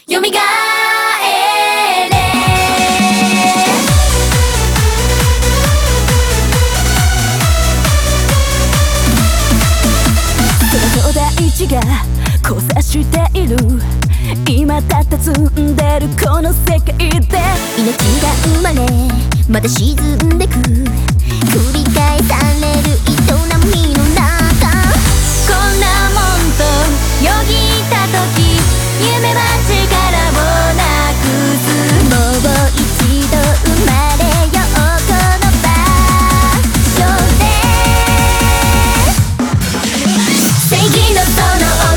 よみがえれ。 空と大地が交差している、今たたずんでるこの世界で、 命が生まれまた沈んでく、繰り返される営みの中、 こんなもんとよぎった時、夢は力をなくす。 もう一度生まれようこの場所で、 正義のその